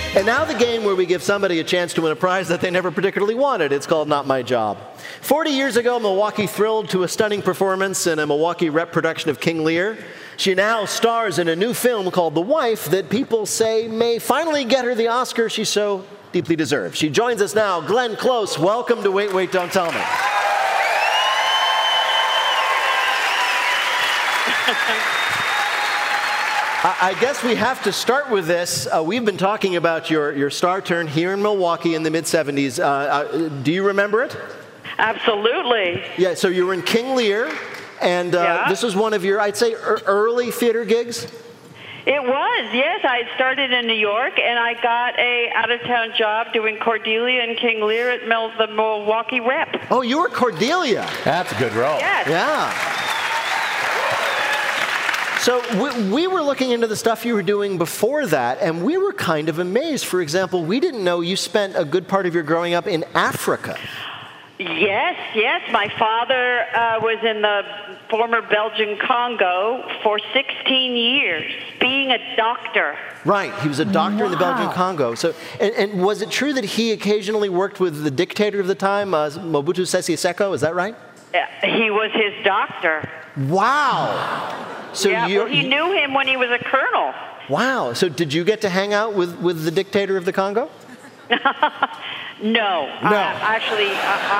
And now the game where we give somebody a chance to win a prize that they never particularly wanted. It's called Not My Job. 40 years ago, Milwaukee thrilled to a stunning performance in a Milwaukee rep production of King Lear. She now stars in a new film called The Wife that people say may finally get her the Oscar she so deeply deserves. She joins us now. Glenn Close, welcome to Wait, Wait, Don't Tell Me. I guess we have to start with this. We've been talking about your star turn here in Milwaukee in the mid-'70s. Do you remember it? Absolutely. Yeah, so you were in King Lear, and this was one of your, I'd say, early theater gigs? It was, yes. I started in New York, and I got a out-of-town job doing Cordelia and King Lear at the Milwaukee Rep. Oh, you were Cordelia. That's a good role. Yes. Yeah. So we were looking into the stuff you were doing before that, and we were kind of amazed. For example, we didn't know you spent a good part of your growing up in Africa. Yes. My father was in the former Belgian Congo for 16 years, being a doctor. Right, he was a doctor in the Belgian Congo. So, and was it true that he occasionally worked with the dictator of the time, Mobutu Sese Seko? Is that right? He was his doctor. Wow. So he knew him when he was a colonel. Wow. So did you get to hang out with the dictator of the Congo? No. Actually,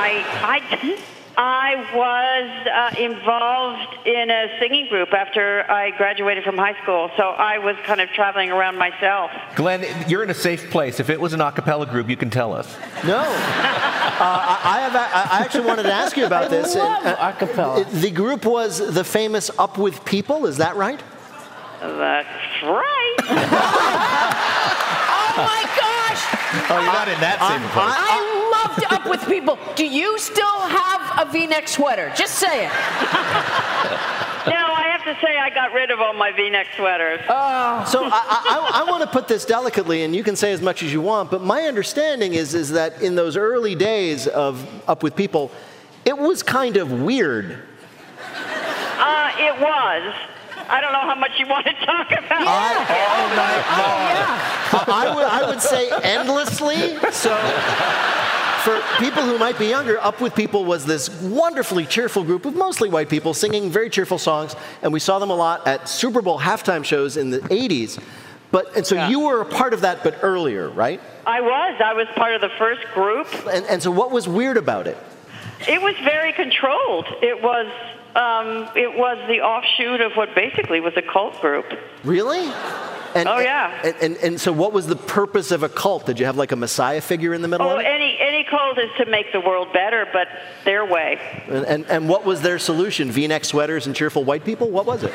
I was involved in a singing group after I graduated from high school, so I was kind of traveling around myself. Glenn, you're in a safe place. If it was an a cappella group, you can tell us. No. I actually wanted to ask you about this. I love a cappella. The group was the famous Up With People, is that right? That's right. Oh my gosh! Oh, you're not in that same place. I loved Up With People. Do you still have a V-neck sweater? Just say it. No, I have to say I got rid of all my V-neck sweaters. So I want to put this delicately, and you can say as much as you want, but my understanding is that in those early days of Up With People, it was kind of weird. It was. I don't know how much you want to talk about. I would say endlessly. So for people who might be younger, Up With People was this wonderfully cheerful group of mostly white people singing very cheerful songs, and we saw them a lot at Super Bowl halftime shows in the 80s. So you were a part of that, but earlier, right? I was part of the first group. And so what was weird about it? It was very controlled. It was the offshoot of what basically was a cult group. Really? And so what was the purpose of a cult? Did you have like a messiah figure in the middle of it? Any cult is to make the world better, but their way. And what was their solution? V-neck sweaters and cheerful white people? What was it?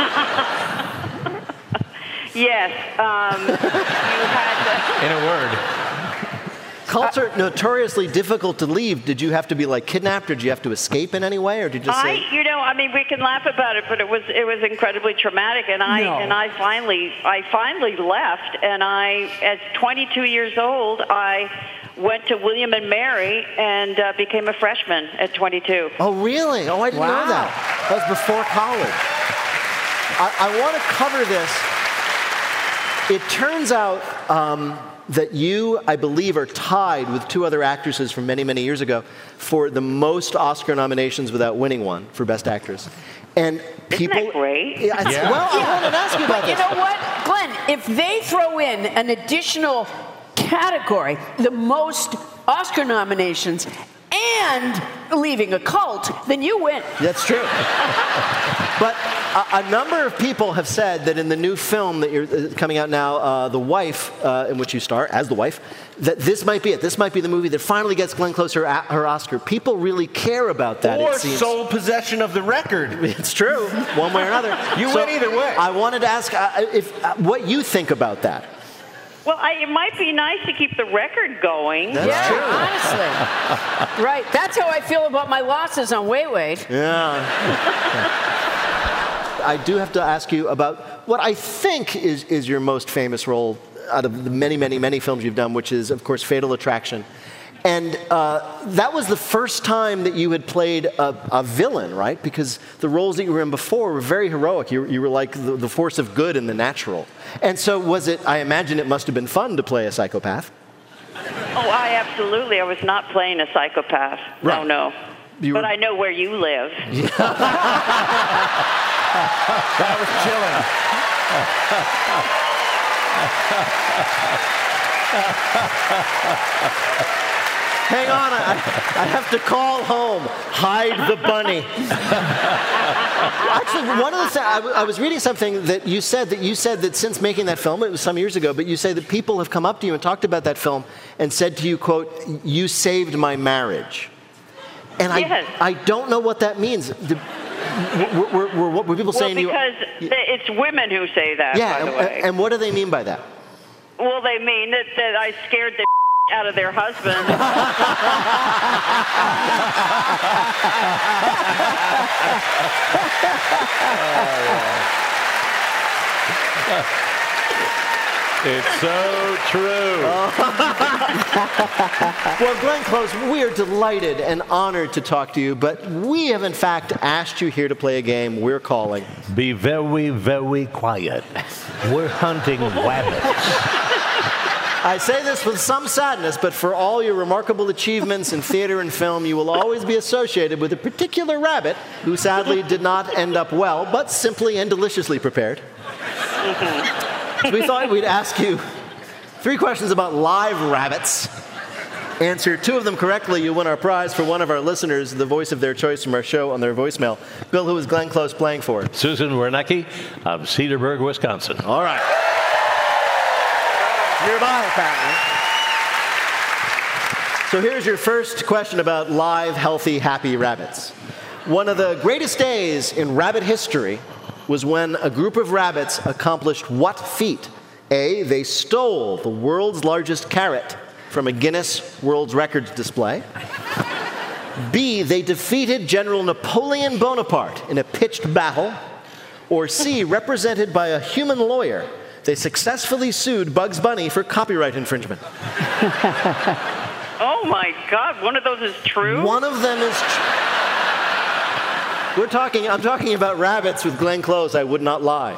Yes. You had to... In a word. Cults are notoriously difficult to leave. Did you have to be like kidnapped, or did you have to escape in any way, or did you just say? We can laugh about it, but it was incredibly traumatic, and I finally left, and as 22 years old, I went to William and Mary and became a freshman at 22. Oh, really? Oh, I didn't know that. That was before college. I want to cover this. It turns out that you, I believe, are tied with two other actresses from many, many years ago for the most Oscar nominations without winning one for Best Actress. And people, isn't that great? Well, I wanted to ask you about this. You know what, Glenn? If they throw in an additional category, the most Oscar nominations, and leaving a cult, then you win. That's true. But a number of people have said that in the new film that you're coming out now, The Wife, in which you star as the wife, that this might be it. This might be the movie that finally gets Glenn Close her Oscar. People really care about that, or it seems. sole possession of the record. It's true, one way or another. You win either way. I wanted to ask what you think about that. Well, it might be nice to keep the record going. That's true. Honestly. Right. That's how I feel about my losses on Wait Wait. Yeah. I do have to ask you about what I think is your most famous role out of the many, many, many films you've done, which is, of course, Fatal Attraction. And that was the first time that you had played a villain, right? Because the roles that you were in before were very heroic. You were like the force of good in the natural. And so I imagine it must have been fun to play a psychopath. Oh, I was not playing a psychopath. Right. No. But I know where you live. That was chilling. Hang on, I have to call home. Hide the bunny. Actually, I was reading something that you said that since making that film, it was some years ago, but you say that people have come up to you and talked about that film and said to you, quote, "You saved my marriage." And yes. I don't know what that means. Were people saying to you? Well, because it's women who say that, yeah, by the way. And what do they mean by that? Well, they mean that I scared the out of their husband. It's so true. Well, Glenn Close, we are delighted and honored to talk to you, but we have in fact asked you here to play a game we're calling Be very, very quiet. We're hunting rabbits. I say this with some sadness, but for all your remarkable achievements in theater and film, you will always be associated with a particular rabbit who sadly did not end up well, but simply and deliciously prepared. So we thought we'd ask you 3 questions about live rabbits. Answer 2 of them correctly, you win our prize for one of our listeners, the voice of their choice from our show on their voicemail. Bill, who is Glenn Close playing for? Susan Wernicke of Cedarburg, Wisconsin. All right. Nearby, apparently. So here's your first question about live, healthy, happy rabbits. One of the greatest days in rabbit history was when a group of rabbits accomplished what feat? A, they stole the world's largest carrot from a Guinness World Records display. B, they defeated General Napoleon Bonaparte in a pitched battle. Or C, represented by a human lawyer, they successfully sued Bugs Bunny for copyright infringement. Oh my God, one of those is true? One of them is true. I'm talking about rabbits with Glenn Close. I would not lie.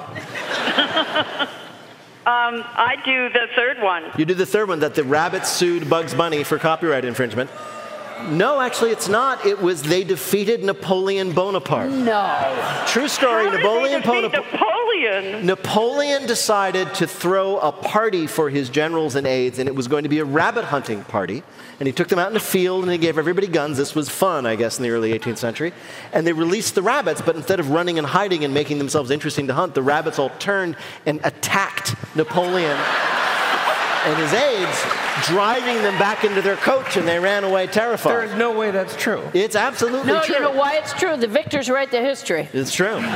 I do the third one. You do the third one, that the rabbits sued Bugs Bunny for copyright infringement. No, actually, it's not. It was they defeated Napoleon Bonaparte. No. True story. How did they defeat Napoleon? Napoleon decided to throw a party for his generals and aides, and it was going to be a rabbit hunting party. And he took them out in the field, and he gave everybody guns. This was fun, I guess, in the early 18th century. And they released the rabbits, but instead of running and hiding and making themselves interesting to hunt, the rabbits all turned and attacked Napoleon and his aides, driving them back into their coach, and they ran away terrified. There is no way that's true. It's absolutely No, true. you know why it's true? The victors write the history. It's true. Oh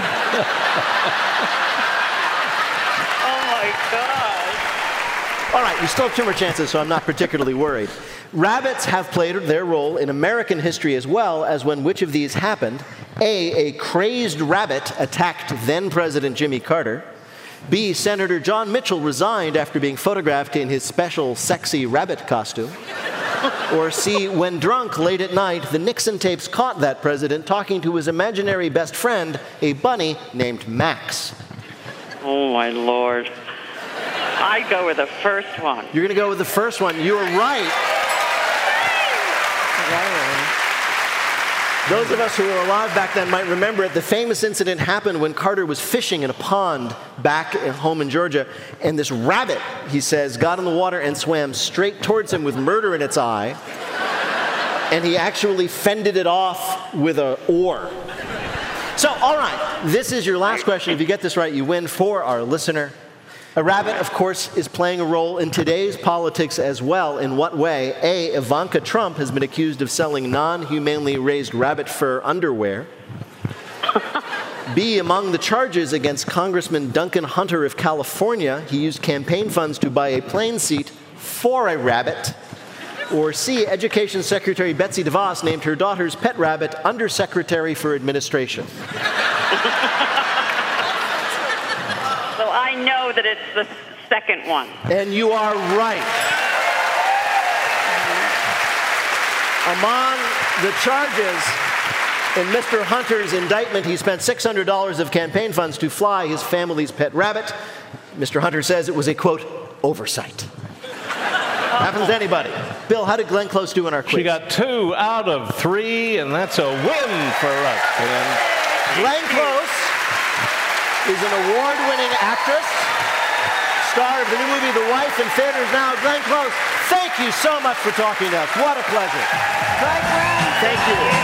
my God. All right, you still have 2 more chances, so I'm not particularly worried. Rabbits have played their role in American history as well as when which of these happened? A crazed rabbit attacked then-President Jimmy Carter. B, Senator John Mitchell resigned after being photographed in his special sexy rabbit costume. Or C, when drunk late at night, the Nixon tapes caught that president talking to his imaginary best friend, a bunny named Max. Oh my Lord. I go with the first one. You're going to go with the first one. You are right. Those of us who were alive back then might remember it. The famous incident happened when Carter was fishing in a pond back at home in Georgia, and this rabbit, he says, got in the water and swam straight towards him with murder in its eye, and he actually fended it off with an oar. So, all right, this is your last question. If you get this right, you win for our listener. A rabbit, of course, is playing a role in today's politics as well. In what way? A, Ivanka Trump has been accused of selling non-humanely raised rabbit fur underwear. B, among the charges against Congressman Duncan Hunter of California, he used campaign funds to buy a plane seat for a rabbit. Or C, Education Secretary Betsy DeVos named her daughter's pet rabbit Undersecretary for Administration. I know that it's the second one. And you are right. Among the charges in Mr. Hunter's indictment, he spent $600 of campaign funds to fly his family's pet rabbit. Mr. Hunter says it was a, quote, oversight. Happens to anybody. Bill, how did Glenn Close do in our quiz? She got 2 out of 3, and that's a win for us. Glenn Close is an award-winning actress, star of the new movie The Wife in theaters now. Glenn Close, thank you so much for talking to us. What a pleasure. Bye, Glenn. Thank you.